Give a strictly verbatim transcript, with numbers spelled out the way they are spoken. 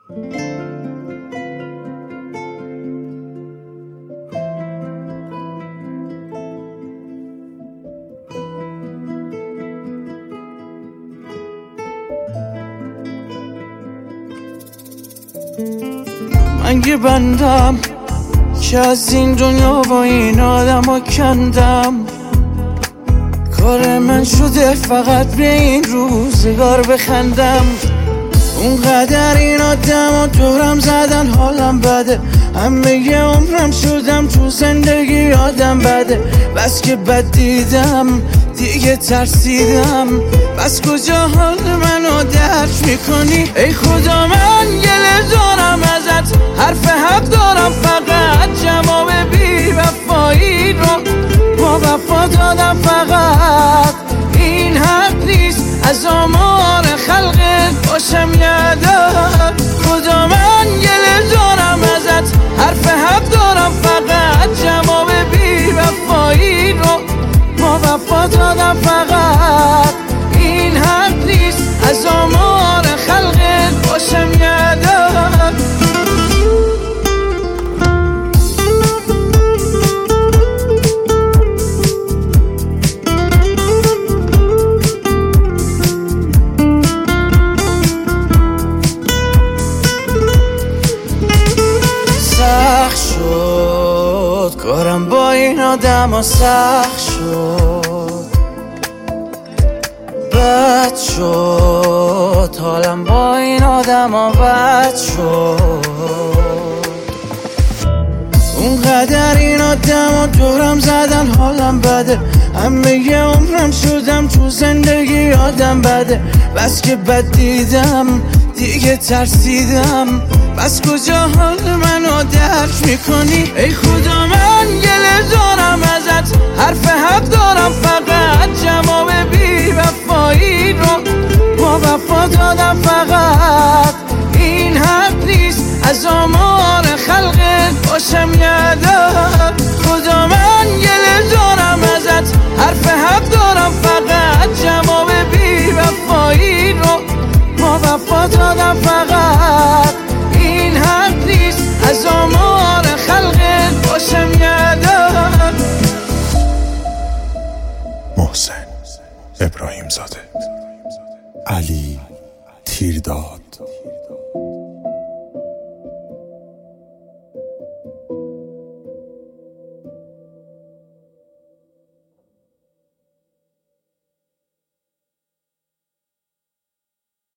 من یه بندم که از این دنیا با این آدم ها کندم. کار من شده فقط به این روزگار بخندم. اونقدر این آدم ها دورم زدن حالم بده. همه یه عمرم شدم تو زندگی آدم بده. بس که بد دیدم دیگه ترسیدم. بس کجا حال منو درک میکنی ای خدا؟ من گله دارم ازت، حرف حق دارم، فقط جواب بی وفایی رو با وفا دادم. فقط این حق نیست از آمار خلقت باشم یادم. خدا من گله دارم ازت، حرف حق دارم، فقط جواب بی وفایی رو با وفا دادم. فقط این حق نیست از آمار خلقت باشم یادم. سخت شد کارم با این آدم ها، سخت شد، بد شد حالم با این آدم ها، بد شد. اونقدر این آدم ها دورم زدن حالم بده. همه یه عمرم شدم تو زندگی آدم بده. بس که بد دیدم دیگه ترسیدم. بس کجا حال منو درک میکنی ای خدا؟ من گله دارم ازت، حرف حق دارم، فقط جواب بی وفایی رو با وفا دادم. فقط این حق نیست از آمار خلقت باشم یادم. خدا من گله دارم ازت، حرف حق دارم، فقط جواب بی وفایی رو با وفا دادم. فقط این حق نیست از آمار خلقت باشم یادم. محسن ابراهیم زاده، علی تیرداد.